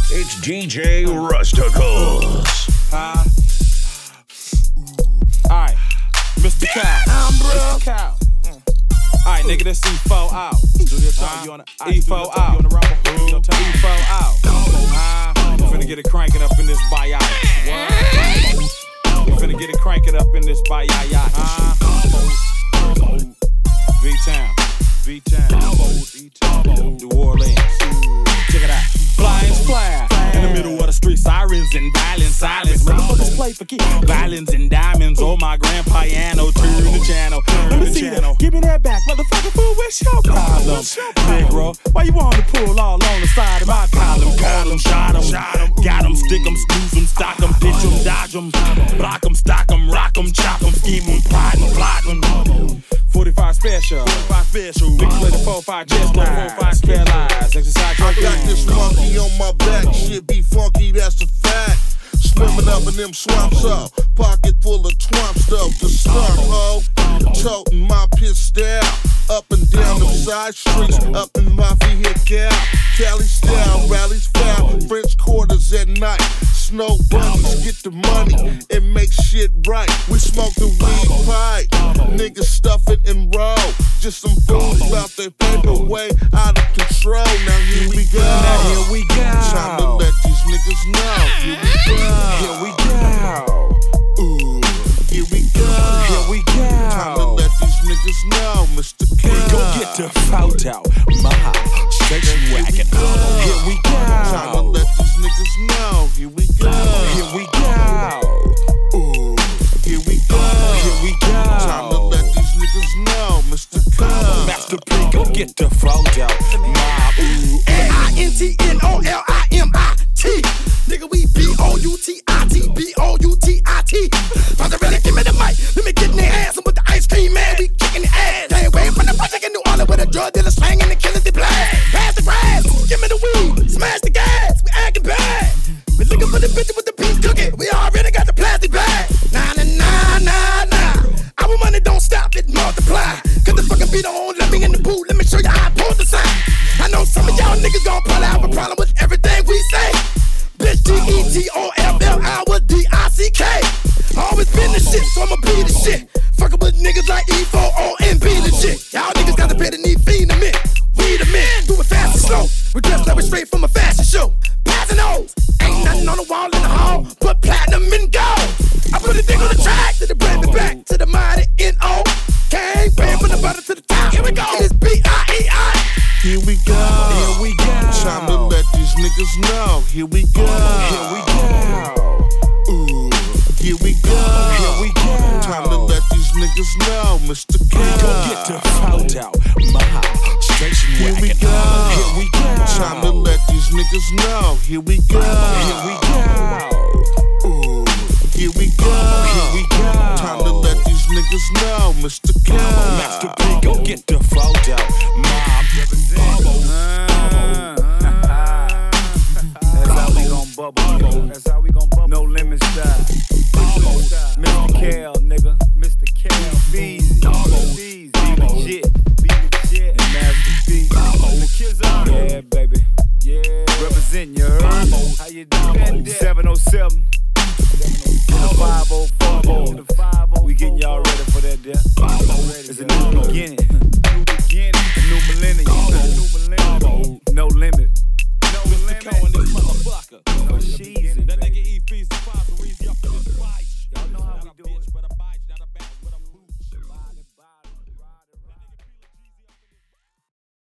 It's DJ Rusticles. Alright, Mr. Cow. Mr. Cow. Alright, nigga, that's E4 out. E4 out. E4 out. We finna get it cranking up in this bayai. We finna get it cranking up in this bayai. V-Town. New Orleans. Check it out. Fly and splash. In the middle of the street, sirens and violence, silence. Motherfuckers play for keeps. Violins and diamonds. Oh, my grand piano. Turn the channel. Let me see that. Give me that back. Motherfucker, fool, what's your problem? Negro, why you wanna pull all on the side of my column? Call 'em, shot 'em. Got 'em, stick 'em, snooze 'em, stock 'em, ditch 'em, dodge 'em. Block 'em, stock 'em, rock 'em, chop 'em, scheme 'em, plot 'em, plot 'em. 45 special. Big play the 4-5 just like 4-5 spare lies. Exercise your I got this monkey on my back, shit be funky, that's a fact. Swimming up in them swamps up, pocket full of twamp stuff. The slump ho, toting my pistol, up and down them side streets, up in my vehicle. Cali style, rallies foul, French quarters at night. Snow bunnies, get the money, it makes shit right. We smoke the weed pipe, niggas stuff it and roll. Just some fools about their paper way out of control. Now here we go. Time to let these niggas know. Here we go. Ooh, here we go. Time to let these niggas know, Mr. K. Go get the photo, my station wagon. Here we go. Time to let these niggas know. Here we go. Ooh, here we go. Time to let these niggas know, Mr. K. Master P, go get the photo, my ooh. N-I-N-T-N-O-L-I-M-I-T. Nigga, we B-O-U-T-I-T, B-O-U-T-I-T. Father, really give me the mic. Let me get in their ass and put the ice cream, man. We kicking the ass. They ain't waiting from the project in New Orleans with a drug dealer slanging the killers they blast. Pass the grass, give me the weed, smash the gas. We acting bad. We looking for the bitch with the beef cooking. We already got the plastic bag. Nah. Our money don't stop, it multiply. Cause the fucking beat on, let me in the booth. Let me show you how I pull the sign. I know some of y'all niggas gon' probably have a problem with everything we say. Bitch, D-E-T-O-F-L-I with D-I-C-K. Always been the shit, so I'ma be the shit. Fuckin' with niggas like E4O and be legit. Y'all niggas gotta pay the need feed a minute. We the men, do it fast and slow. We dress like we straight from a fashion show. Passing O's, ain't nothing on the wall in the hall but platinum and gold. I put a dick on the track, to the brand me back, to the mighty N-O. Gang, bang from the bottom to the top. Here we go, it's B-I-E-I. Here we go. Time to let these niggas know. Here we go. Ooh, here we go. Time to let these niggas know, Mr. K. Go get the photo, my station Here we wagon. go. Time to let these niggas know. Here we go. Ooh, here we go. Time to let these niggas know, Mr. K. Master P, go get the photo, my That's how we gon' bubble. No limit style. Mr. Cal, nigga. Mr. Cal. Beezy. Be legit. And Master P. Yeah, baby. Yeah. Represent, you heard? How you doing? 707. 5044. We getting y'all ready for that there. It's a new beginning. A new millennium. No limit.